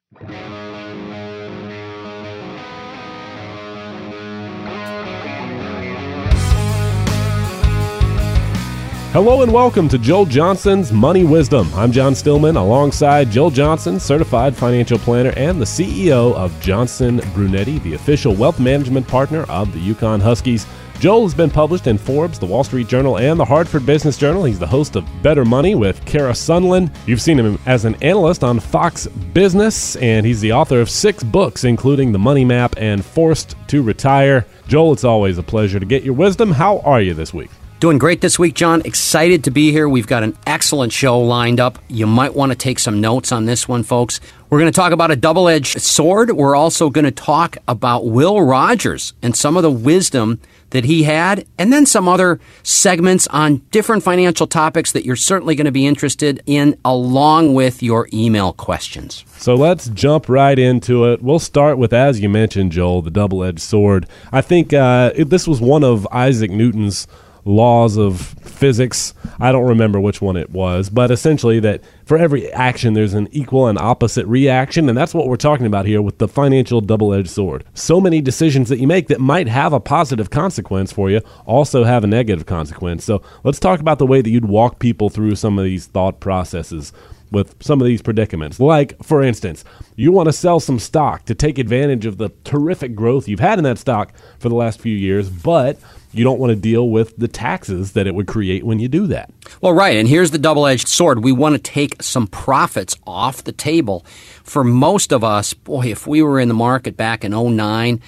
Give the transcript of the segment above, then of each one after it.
Hello and welcome to Joel Johnson's Money Wisdom. I'm John Stillman alongside Joel Johnson, certified financial planner and the CEO of Johnson Brunetti, the official wealth management partner of the Yukon Huskies. Joel has been published in Forbes, the Wall Street Journal, and the Hartford Business Journal. He's the host of Better Money with Kara Sunland. You've seen him as an analyst on Fox Business, and he's the author of 6 books, including The Money Map and Forced to Retire. Joel, it's always a pleasure to get your wisdom. How are you this week? Doing great this week, John. Excited to be here. We've got an excellent show lined up. You might want to take some notes on this one, folks. We're going to talk about a double-edged sword. We're also going to talk about Will Rogers and some of the wisdom that he had, and then some other segments on different financial topics that you're certainly going to be interested in, along with your email questions. So let's jump right into it. We'll start with, as you mentioned, Joel, the double-edged sword. I think this was one of Isaac Newton's laws of physics. I don't remember which one it was, but essentially that for every action there's an equal and opposite reaction, and that's what we're talking about here with the financial double-edged sword. So many decisions that you make that might have a positive consequence for you also have a negative consequence. So let's talk about the way that you'd walk people through some of these thought processes with some of these predicaments. Like, for instance, you want to sell some stock to take advantage of the terrific growth you've had in that stock for the last few years, but you don't want to deal with the taxes that it would create when you do that. Well, right, and here's the double-edged sword. We want to take some profits off the table. For most of us, boy, if we were in the market back in 2009,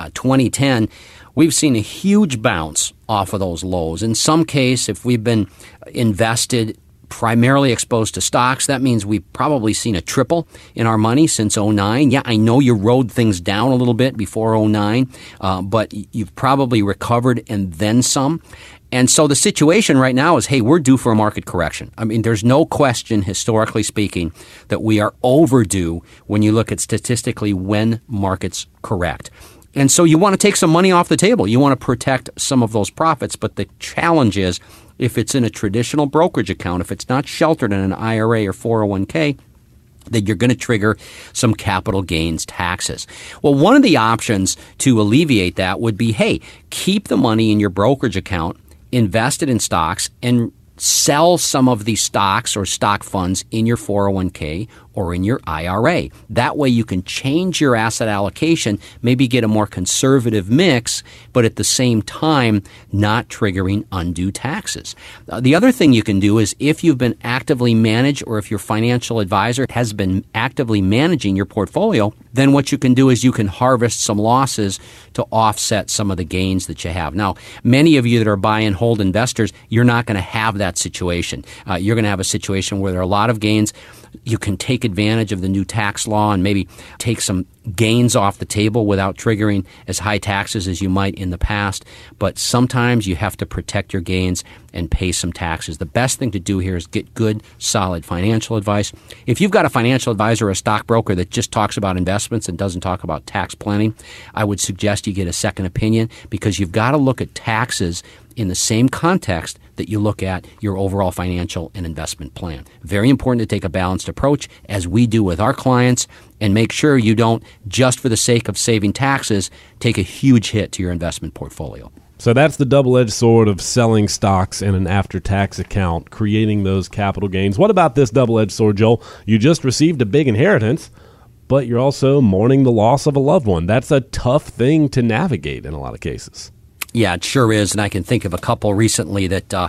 2010, we've seen a huge bounce off of those lows. In some case, if we've been invested primarily exposed to stocks, that means we've probably seen a triple in our money since 2009. Yeah, I know you rode things down a little bit before 2009, but you've probably recovered and then some. And so the situation right now is, hey, we're due for a market correction. I mean, there's no question, historically speaking, that we are overdue when you look at statistically when markets correct. And so you want to take some money off the table. You want to protect some of those profits. But the challenge is, if it's in a traditional brokerage account, if it's not sheltered in an IRA or 401k, then you're going to trigger some capital gains taxes. Well, one of the options to alleviate that would be, hey, keep the money in your brokerage account, invest it in stocks, and sell some of these stocks or stock funds in your 401k or in your IRA. That way you can change your asset allocation, maybe get a more conservative mix, but at the same time not triggering undue taxes. The other thing you can do is, if you've been actively managed or if your financial advisor has been actively managing your portfolio, then what you can do is you can harvest some losses to offset some of the gains that you have. Now, many of you that are buy and hold investors, you're not going to have that situation. You're going to have a situation where there are a lot of gains. You can take advantage of the new tax law and maybe take some gains off the table without triggering as high taxes as you might in the past. But sometimes you have to protect your gains and pay some taxes. The best thing to do here is get good, solid financial advice. If you've got a financial advisor or a stockbroker that just talks about investments and doesn't talk about tax planning, I would suggest you get a second opinion, because you've got to look at taxes in the same context that you look at your overall financial and investment plan. Very important to take a balanced approach, as we do with our clients, and make sure you don't, just for the sake of saving taxes, take a huge hit to your investment portfolio. So that's the double-edged sword of selling stocks in an after-tax account, creating those capital gains. What about this double-edged sword, Joel? You just received a big inheritance, but you're also mourning the loss of a loved one. That's a tough thing to navigate in a lot of cases. Yeah, it sure is, and I can think of a couple recently that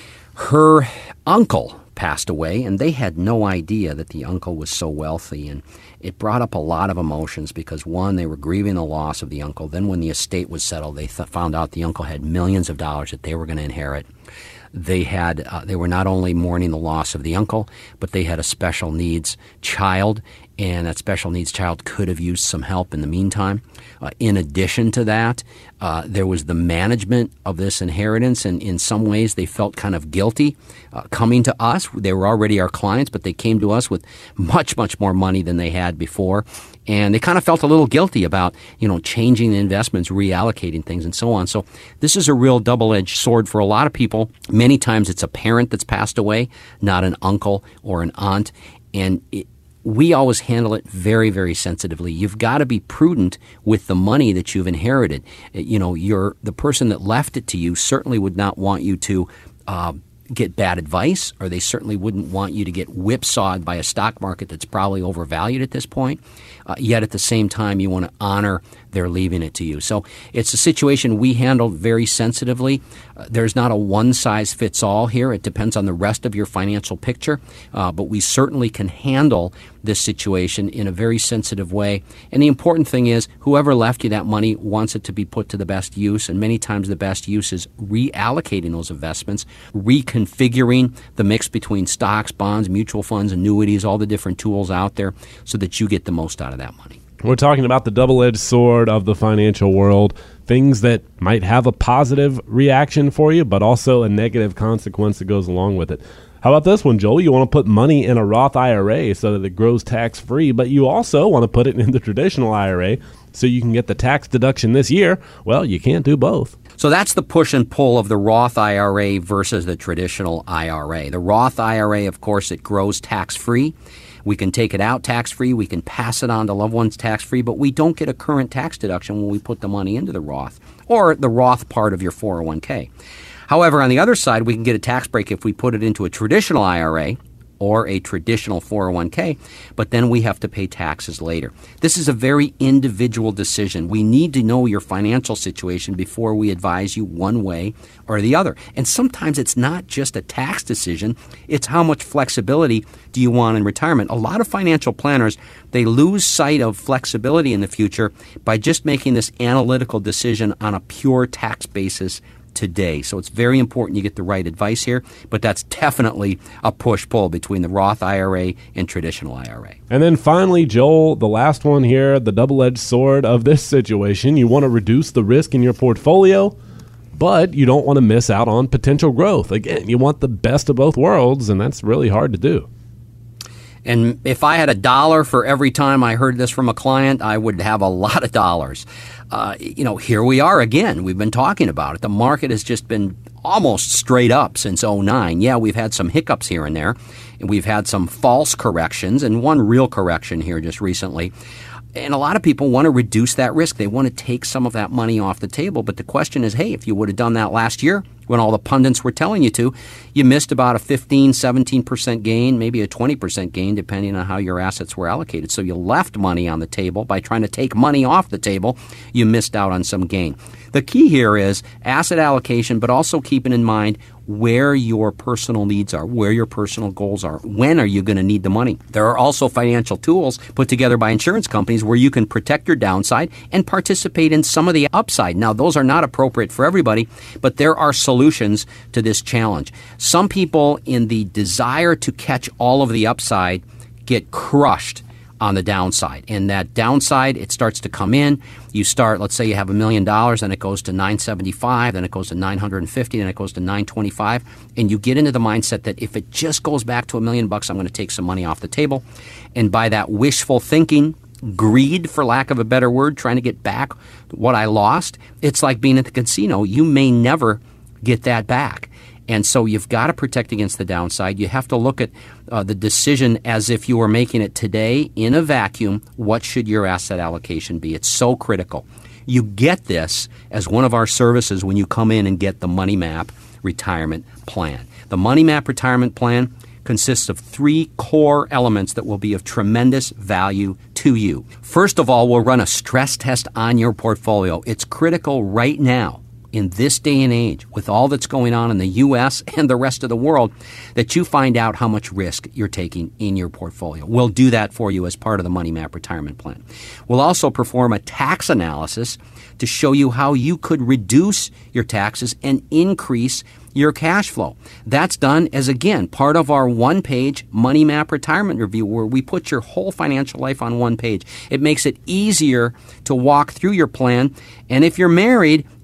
her uncle passed away, and they had no idea that the uncle was so wealthy, and it brought up a lot of emotions because, one, they were grieving the loss of the uncle. Then when the estate was settled, they found out the uncle had millions of dollars that they were going to inherit. They were not only mourning the loss of the uncle, but they had a special needs child, and that special needs child could have used some help in the meantime. In addition to that, there was the management of this inheritance, and in some ways they felt kind of guilty coming to us. They were already our clients, but they came to us with much, much more money than they had before, and they kind of felt a little guilty about, changing the investments, reallocating things, and so on. So this is a real double-edged sword for a lot of people. Many times it's a parent that's passed away, not an uncle or an aunt, and we always handle it very, very sensitively. You've got to be prudent with the money that you've inherited. The person that left it to you certainly would not want you to get bad advice, or they certainly wouldn't want you to get whipsawed by a stock market that's probably overvalued at this point. Yet at the same time, you want to honor their leaving it to you. So it's a situation we handle very sensitively. There's not a one-size-fits-all here. It depends on the rest of your financial picture, but we certainly can handle this situation in a very sensitive way. And the important thing is, whoever left you that money wants it to be put to the best use, and many times the best use is reallocating those investments, reconfiguring the mix between stocks, bonds, mutual funds, annuities, all the different tools out there so that you get the most out of that money. We're talking about the double-edged sword of the financial world, things that might have a positive reaction for you, but also a negative consequence that goes along with it. How about this one, Joel? You want to put money in a Roth IRA so that it grows tax-free, but you also want to put it in the traditional IRA so you can get the tax deduction this year. Well, you can't do both. So that's the push and pull of the Roth IRA versus the traditional IRA. The Roth IRA, of course, it grows tax-free. We can take it out tax-free. We can pass it on to loved ones tax-free, but we don't get a current tax deduction when we put the money into the Roth or the Roth part of your 401k. However, on the other side, we can get a tax break if we put it into a traditional IRA or a traditional 401k, but then we have to pay taxes later. This is a very individual decision. We need to know your financial situation before we advise you one way or the other. And sometimes it's not just a tax decision, it's how much flexibility do you want in retirement. A lot of financial planners, they lose sight of flexibility in the future by just making this analytical decision on a pure tax basis today. So it's very important you get the right advice here, but that's definitely a push-pull between the Roth IRA and traditional IRA. And then finally, Joel, the last one here, the double-edged sword of this situation. You want to reduce the risk in your portfolio, but you don't want to miss out on potential growth. Again, you want the best of both worlds, and that's really hard to do. And if I had $1 for every time I heard this from a client, I would have a lot of dollars. Here we are again. We've been talking about it. The market has just been almost straight up since 2009. Yeah, we've had some hiccups here and there, and we've had some false corrections, and one real correction here just recently. And a lot of people want to reduce that risk. They want to take some of that money off the table. But the question is, hey, if you would have done that last year when all the pundits were telling you to, you missed about a 15, 17% gain, maybe a 20% gain, depending on how your assets were allocated. So you left money on the table. By trying to take money off the table, you missed out on some gain. The key here is asset allocation, but also keeping in mind where your personal needs are, where your personal goals are. When are you going to need the money? There are also financial tools put together by insurance companies where you can protect your downside and participate in some of the upside. Now, those are not appropriate for everybody, but there are solutions to this challenge. Some people, in the desire to catch all of the upside, get crushed on the downside. And that downside, it starts to come in. You start, let's say you have $1 million, then it goes to 975, then it goes to 950, then it goes to 925, and you get into the mindset that if it just goes back to $1 million, I'm going to take some money off the table. And by that wishful thinking, greed, for lack of a better word, trying to get back what I lost, it's like being at the casino. You may never get that back. And so you've got to protect against the downside. You have to look at the decision as if you were making it today in a vacuum. What should your asset allocation be? It's so critical. You get this as one of our services when you come in and get the Money Map Retirement Plan. The Money Map Retirement Plan consists of 3 core elements that will be of tremendous value to you. First of all, we'll run a stress test on your portfolio. It's critical right now, in this day and age, with all that's going on in the U.S. and the rest of the world, that you find out how much risk you're taking in your portfolio. We'll do that for you as part of the Money Map Retirement Plan. We'll also perform a tax analysis to show you how you could reduce your taxes and increase your cash flow. That's done as, again, part of our one-page Money Map Retirement Review, where we put your whole financial life on one page. It makes it easier to walk through your plan. And if you're married,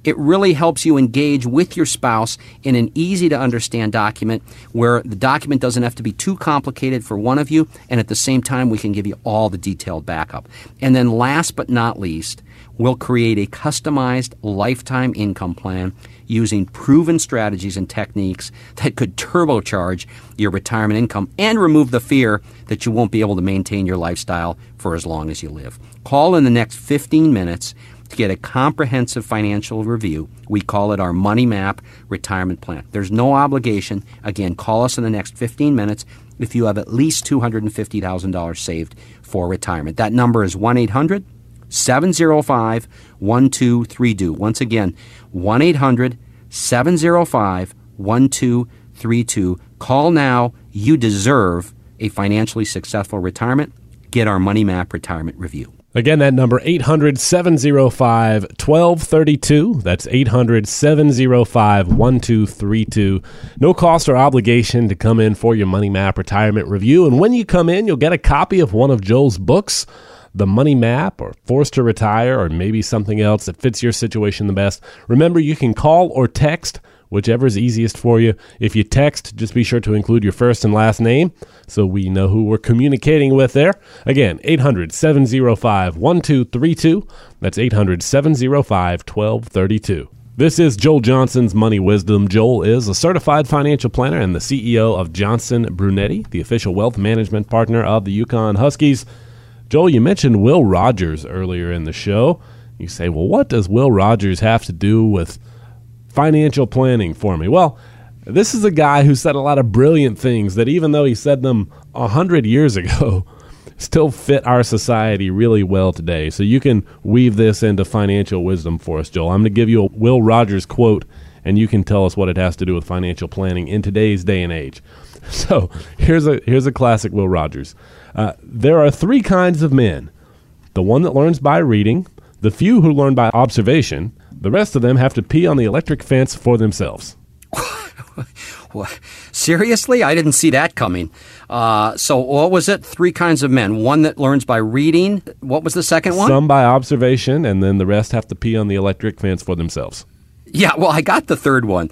It really helps you engage with your spouse in an easy-to-understand document where the document doesn't have to be too complicated for one of you, and at the same time, we can give you all the detailed backup. And then last but not least, we'll create a customized lifetime income plan using proven strategies and techniques that could turbocharge your retirement income and remove the fear that you won't be able to maintain your lifestyle for as long as you live. Call in the next 15 minutes to get a comprehensive financial review. We call it our Money Map Retirement Plan. There's no obligation. Again, call us in the next 15 minutes if you have at least $250,000 saved for retirement. That number is 1-800-705-1232. Once again, 1-800-705-1232. Call now. You deserve a financially successful retirement. Get our Money Map Retirement Review. Again, that number, 800-705-1232. That's 800-705-1232. No cost or obligation to come in for your Money Map Retirement Review. And when you come in, you'll get a copy of one of Joel's books, The Money Map, or Forced to Retire, or maybe something else that fits your situation the best. Remember, you can call or text, whichever is easiest for you. If you text, just be sure to include your first and last name so we know who we're communicating with there. Again, 800-705-1232. That's 800-705-1232. This is Joel Johnson's Money Wisdom. Joel is a certified financial planner and the CEO of Johnson Brunetti, the official wealth management partner of the Yukon Huskies. Joel, you mentioned Will Rogers earlier in the show. You say, well, what does Will Rogers have to do with financial planning for me? Well, this is a guy who said a lot of brilliant things that even though he said them 100 years ago, still fit our society really well today. So you can weave this into financial wisdom for us, Joel. I'm going to give you a Will Rogers quote, and you can tell us what it has to do with financial planning in today's day and age. So here's a classic Will Rogers. There are three kinds of men: the one that learns by reading, the few who learn by observation, the rest of them have to pee on the electric fence for themselves. Seriously? I didn't see that coming. So what was it? Three kinds of men. One that learns by reading. What was the second one? Some by observation, and then the rest have to pee on the electric fence for themselves. Yeah, well, I got the third one.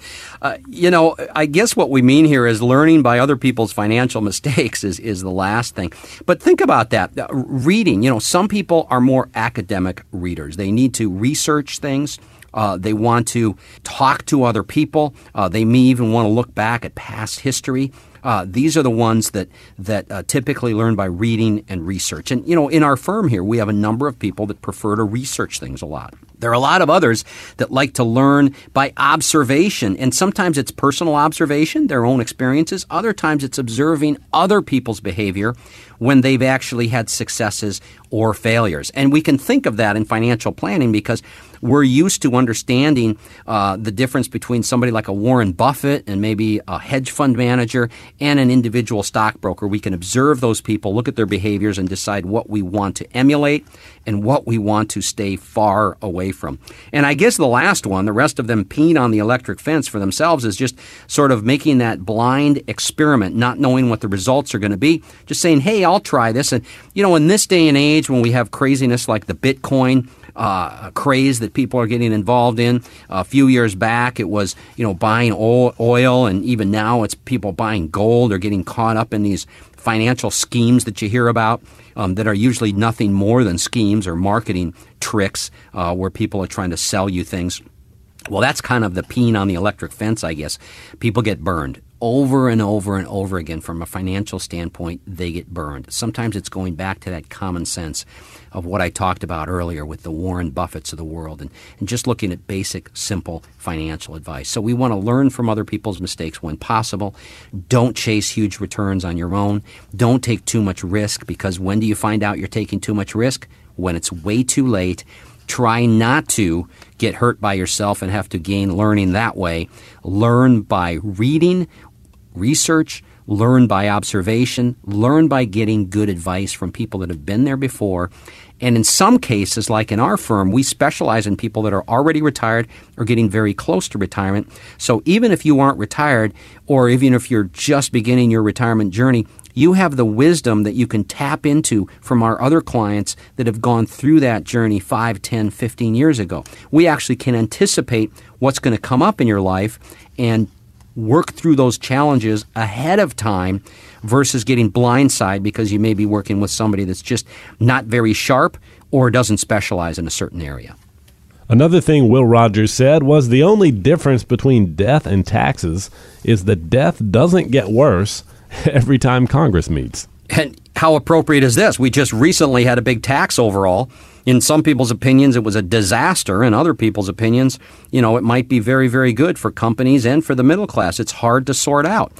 I guess what we mean here is learning by other people's financial mistakes is the last thing. But think about that. Reading, some people are more academic readers. They need to research things. They want to talk to other people. They may even want to look back at past history. These are the ones that typically learn by reading and research. And, in our firm here, we have a number of people that prefer to research things a lot. There are a lot of others that like to learn by observation, and sometimes it's personal observation, their own experiences. Other times it's observing other people's behavior when they've actually had successes or failures. And we can think of that in financial planning because we're used to understanding the difference between somebody like a Warren Buffett and maybe a hedge fund manager and an individual stockbroker. We can observe those people, look at their behaviors, and decide what we want to emulate and what we want to stay far away from. And I guess the last one, the rest of them peeing on the electric fence for themselves, is just sort of making that blind experiment, not knowing what the results are going to be, just saying, hey, I'll try this. And, in this day and age when we have craziness like the Bitcoin craze that people are getting involved in. A few years back, it was, buying oil, and even now it's people buying gold. They're getting caught up in these financial schemes that you hear about that are usually nothing more than schemes or marketing tricks where people are trying to sell you things. Well, that's kind of the peeing on the electric fence, I guess. People get burned. Over and over and over again, from a financial standpoint, they get burned. Sometimes it's going back to that common sense of what I talked about earlier with the Warren Buffetts of the world and just looking at basic, simple financial advice. So we want to learn from other people's mistakes when possible. Don't chase huge returns on your own. Don't take too much risk, because when do you find out you're taking too much risk? When it's way too late. Try not to get hurt by yourself and have to gain learning that way. Learn by reading, research, learn by observation, learn by getting good advice from people that have been there before. And in some cases, like in our firm, we specialize in people that are already retired or getting very close to retirement. So even if you aren't retired, or even if you're just beginning your retirement journey, you have the wisdom that you can tap into from our other clients that have gone through that journey 5, 10, 15 years ago. We actually can anticipate what's going to come up in your life and work through those challenges ahead of time versus getting blindsided because you may be working with somebody that's just not very sharp or doesn't specialize in a certain area. Another thing Will Rogers said was the only difference between death and taxes is that death doesn't get worse every time Congress meets. And how appropriate is this? We just recently had a big tax overhaul. In some people's opinions, it was a disaster. In other people's opinions, it might be very, very good for companies and for the middle class. It's hard to sort out.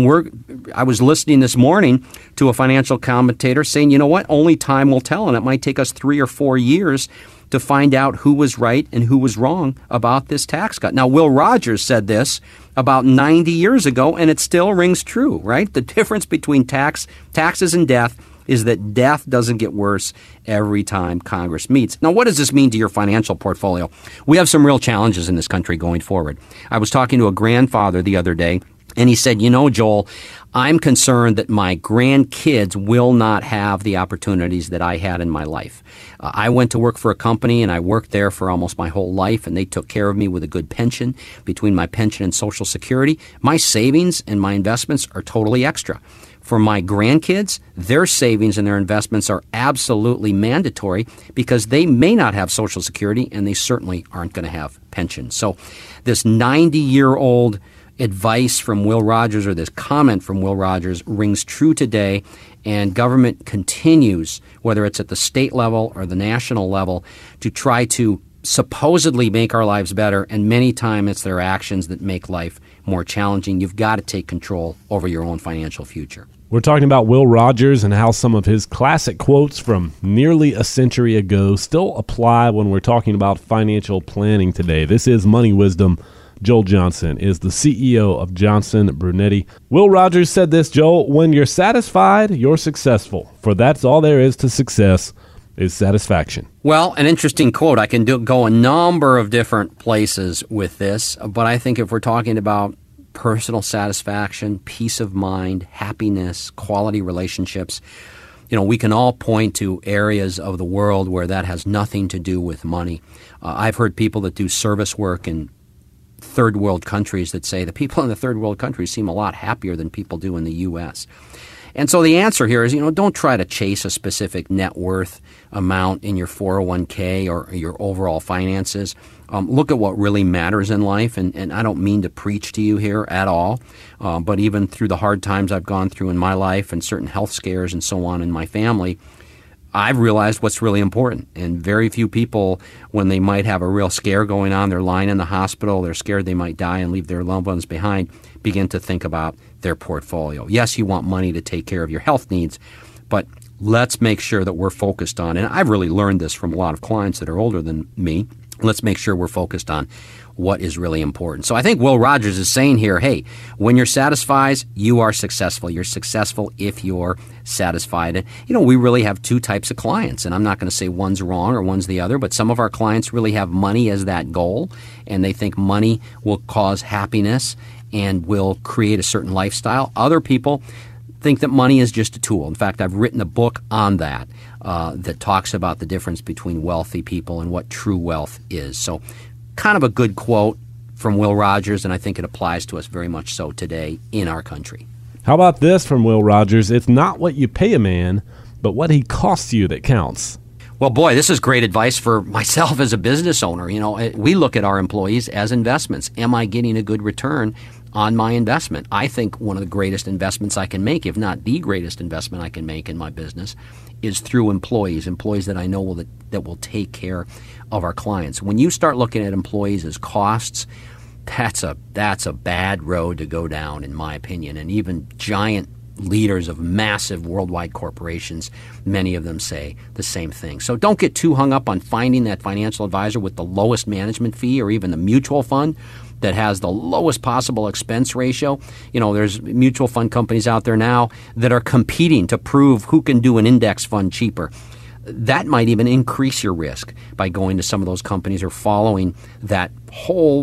And I was listening this morning to a financial commentator saying, you know what, only time will tell, and it might take us 3 or 4 years to find out who was right and who was wrong about this tax cut. Now, Will Rogers said this about 90 years ago, and it still rings true, right? The difference between taxes and death is that death doesn't get worse every time Congress meets. Now, what does this mean to your financial portfolio? We have some real challenges in this country going forward. I was talking to a grandfather the other day, and he said, Joel, I'm concerned that my grandkids will not have the opportunities that I had in my life. I went to work for a company, and I worked there for almost my whole life, and they took care of me with a good pension. Between my pension and Social Security, my savings and my investments are totally extra. For my grandkids, their savings and their investments are absolutely mandatory because they may not have Social Security, and they certainly aren't going to have pension. So this 90-year-old advice from Will Rogers, or this comment from Will Rogers, rings true today, and government continues, whether it's at the state level or the national level, to try to supposedly make our lives better, and many times it's their actions that make life more challenging. You've got to take control over your own financial future. We're talking about Will Rogers and how some of his classic quotes from nearly a century ago still apply when we're talking about financial planning today. This is Money Wisdom. Joel Johnson is the CEO of Johnson Brunetti. Will Rogers said this, Joel: when you're satisfied, you're successful, for that's all there is to success is satisfaction. Well, an interesting quote. I can go a number of different places with this, but I think if we're talking about personal satisfaction, peace of mind, happiness, quality relationships, we can all point to areas of the world where that has nothing to do with money. I've heard people that do service work in third world countries that say the people in the third world countries seem a lot happier than people do in the U.S. And so the answer here is, don't try to chase a specific net worth amount in your 401k or your overall finances. Look at what really matters in life, and I don't mean to preach to you here at all, but even through the hard times I've gone through in my life and certain health scares and so on in my family, I've realized what's really important. And very few people, when they might have a real scare going on, they're lying in the hospital, they're scared they might die and leave their loved ones behind, begin to think about their portfolio. Yes, you want money to take care of your health needs, but let's make sure that we're focused on, and I've really learned this from a lot of clients that are older than me, let's make sure we're focused on what is really important. So I think Will Rogers is saying here, hey, when you're satisfied, you are successful. You're successful if you're satisfied. And, we really have two types of clients, and I'm not going to say one's wrong or one's the other, but some of our clients really have money as that goal, and they think money will cause happiness and will create a certain lifestyle. Other people think that money is just a tool. In fact, I've written a book on that that talks about the difference between wealthy people and what true wealth is. So kind of a good quote from Will Rogers, and I think it applies to us very much so today in our country. How about this from Will Rogers? It's not what you pay a man, but what he costs you that counts. Well, boy, this is great advice for myself as a business owner. We look at our employees as investments. Am I getting a good return on my investment? I think one of the greatest investments I can make, if not the greatest investment I can make in my business, is through employees that I know that will take care of our clients. When you start looking at employees as costs, that's a bad road to go down, in my opinion. And even giant leaders of massive worldwide corporations, many of them say the same thing. So don't get too hung up on finding that financial advisor with the lowest management fee, or even the mutual fund that has the lowest possible expense ratio. There's mutual fund companies out there now that are competing to prove who can do an index fund cheaper. That might even increase your risk by going to some of those companies or following that whole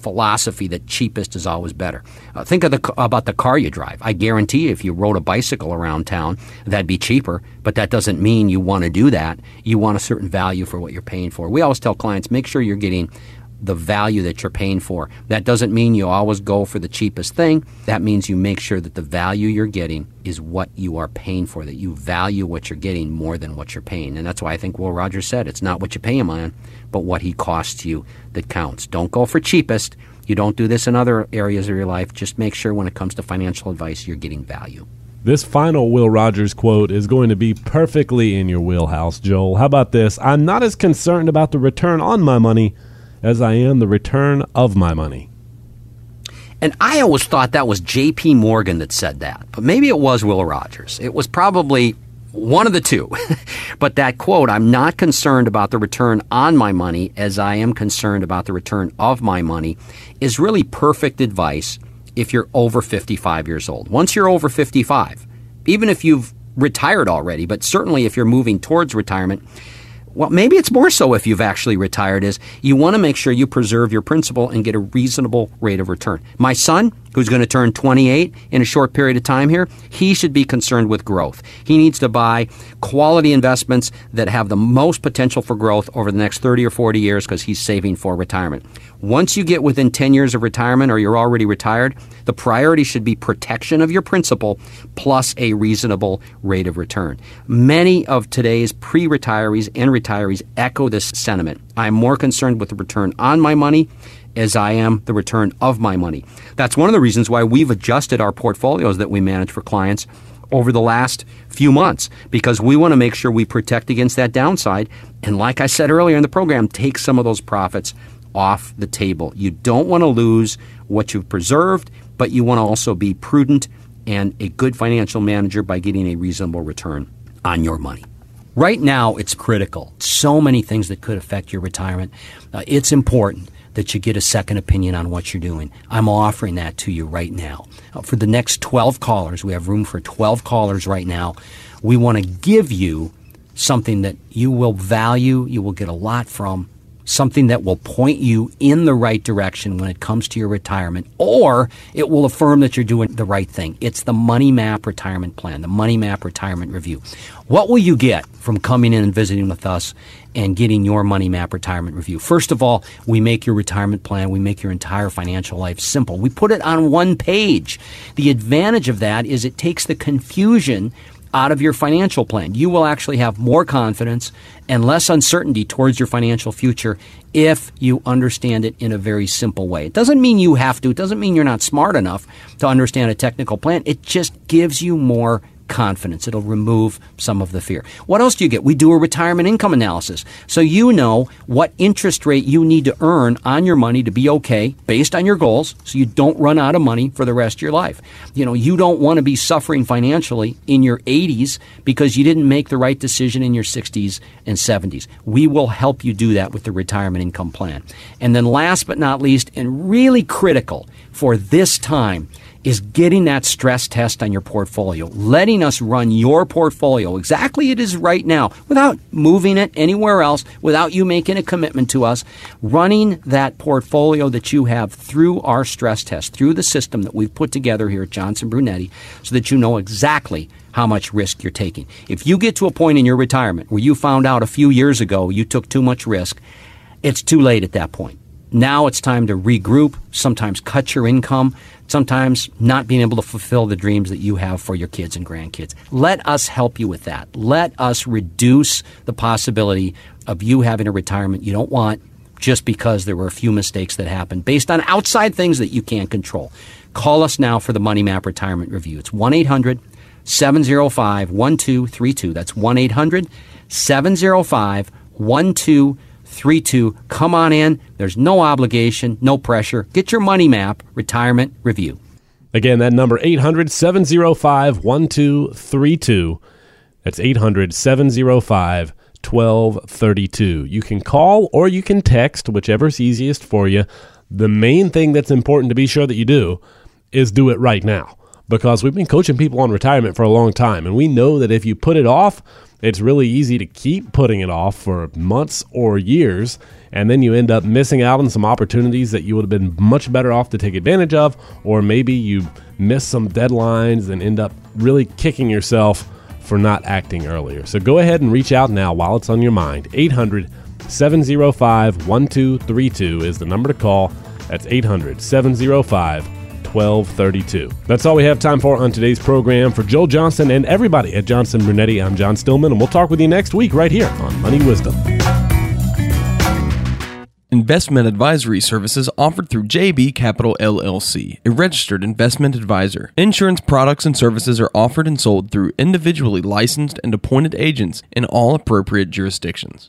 philosophy that cheapest is always better. Think about the car you drive. I guarantee you, if you rode a bicycle around town, that'd be cheaper, but that doesn't mean you want to do that. You want a certain value for what you're paying for. We always tell clients, make sure you're getting the value that you're paying for. That doesn't mean you always go for the cheapest thing. That means you make sure that the value you're getting is what you are paying for, that you value what you're getting more than what you're paying. And that's why I think Will Rogers said it's not what you pay him on, but what he costs you that counts. Don't go for cheapest. You don't do this in other areas of your life. Just make sure when it comes to financial advice, you're getting value. This final Will Rogers quote is going to be perfectly in your wheelhouse, Joel. How about this? I'm not as concerned about the return on my money as I am the return of my money. And I always thought that was J.P. Morgan that said that, but maybe it was Will Rogers. It was probably one of the two. But that quote, I'm not concerned about the return on my money as I am concerned about the return of my money, is really perfect advice if you're over 55 years old. Once you're over 55, even if you've retired already, but certainly if you're moving towards retirement, well, maybe it's more so if you've actually retired, is you want to make sure you preserve your principal and get a reasonable rate of return. My son, who's going to turn 28 in a short period of time here, he should be concerned with growth. He needs to buy quality investments that have the most potential for growth over the next 30 or 40 years because he's saving for retirement. Once you get within 10 years of retirement or you're already retired, the priority should be protection of your principal plus a reasonable rate of return. Many of today's pre-retirees and retirees echo this sentiment. I'm more concerned with the return on my money as I am the return of my money. That's one of the reasons why we've adjusted our portfolios that we manage for clients over the last few months, because we want to make sure we protect against that downside. And like I said earlier in the program, take some of those profits off the table. You don't want to lose what you've preserved, but you want to also be prudent and a good financial manager by getting a reasonable return on your money. Right now, it's critical. So many things that could affect your retirement. It's important that you get a second opinion on what you're doing. I'm offering that to you right now. For the next 12 callers, we have room for 12 callers right now. We want to give you something that you will value, you will get a lot from, something that will point you in the right direction when it comes to your retirement, or it will affirm that you're doing the right thing. It's the Money Map Retirement Plan, the Money Map Retirement Review. What will you get from coming in and visiting with us and getting your Money Map Retirement Review? First of all, we make your retirement plan, we make your entire financial life simple. We put it on one page. The advantage of that is it takes the confusion out of your financial plan. You will actually have more confidence and less uncertainty towards your financial future if you understand it in a very simple way. It doesn't mean you have to. It doesn't mean you're not smart enough to understand a technical plan. It just gives you more confidence. It'll remove some of the fear. What else do you get? We do a retirement income analysis. So you know what interest rate you need to earn on your money to be okay based on your goals so you don't run out of money for the rest of your life. You know, you don't want to be suffering financially in your 80s because you didn't make the right decision in your 60s and 70s. We will help you do that with the retirement income plan. And then last but not least, and really critical for this time, is getting that stress test on your portfolio, letting us run your portfolio exactly it is right now without moving it anywhere else, without you making a commitment to us, running that portfolio that you have through our stress test, through the system that we've put together here at Johnson Brunetti so that you know exactly how much risk you're taking. If you get to a point in your retirement where you found out a few years ago you took too much risk, it's too late at that point. Now it's time to regroup, sometimes cut your income, sometimes not being able to fulfill the dreams that you have for your kids and grandkids. Let us help you with that. Let us reduce the possibility of you having a retirement you don't want just because there were a few mistakes that happened based on outside things that you can't control. Call us now for the Money Map Retirement Review. It's 1-800-705-1232. That's 1-800-705-1232. Come on in. There's no obligation, no pressure. Get your Money Map Retirement Review. Again, that number, 800-705-1232. That's 800-705-1232. You can call or you can text, whichever's easiest for you. The main thing that's important to be sure that you do is do it right now, because we've been coaching people on retirement for a long time, and we know that if you put it off, it's really easy to keep putting it off for months or years, and then you end up missing out on some opportunities that you would have been much better off to take advantage of, or maybe you miss some deadlines and end up really kicking yourself for not acting earlier. So go ahead and reach out now while it's on your mind. 800-705-1232 is the number to call. That's 800-705-1232. That's all we have time for on today's program. For Joel Johnson and everybody at Johnson Brunetti, I'm John Stillman, and we'll talk with you next week right here on Money Wisdom. Investment advisory services offered through JB Capital LLC, a registered investment advisor. Insurance products and services are offered and sold through individually licensed and appointed agents in all appropriate jurisdictions.